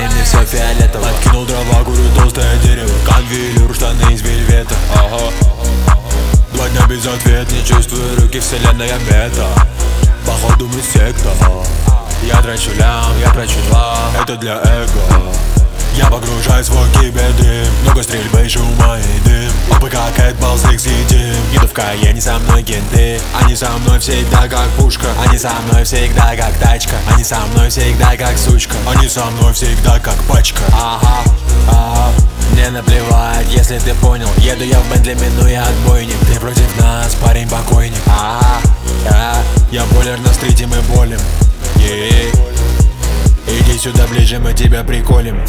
мне все фиолетово. Откинул дрова, курю толстое дерево. Конвейер, штаны из вельвета. Ага. 2 дня без ответа, не чувствую руки, вселенная мета. Походу мы секта. Я трачу лям, я трачу 2, это для эго. Я погружаюсь в кибердрим. Много стрельбы, шума и дым. Опы как Эдбал, Стикс и Дим. Не в Каене, со мной кенты. Они со мной всегда как пушка. Они со мной всегда как тачка. Они со мной всегда как сучка. Они со мной всегда как пачка. Ага, ага. Мне наплевать, если ты понял. Еду я в Бентли, минуя отбойник. Ты против нас, парень покойник. Ага, ага. Я болер на стрите, мы болим. Иди сюда ближе, мы тебя приколем.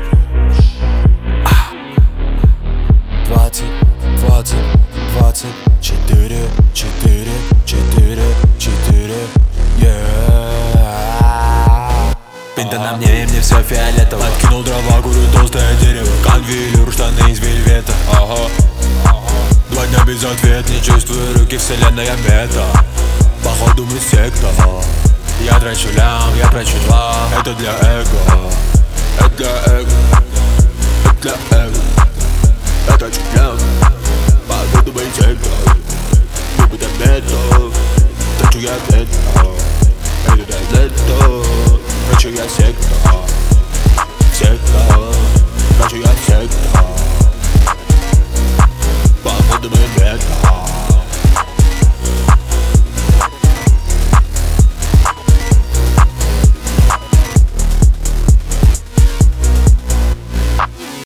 20, 20, 24, 4, 4, 4, Пинта на мне, и мне все фиолетово. Откинул дрова, курю толстое дерево. Конвейер, штаны из вельвета. Ага. 2 дня без ответа, не чувствую руки, вселенная мета. Походу мы секта. Я трачу лям, я трачу 2, это для эго.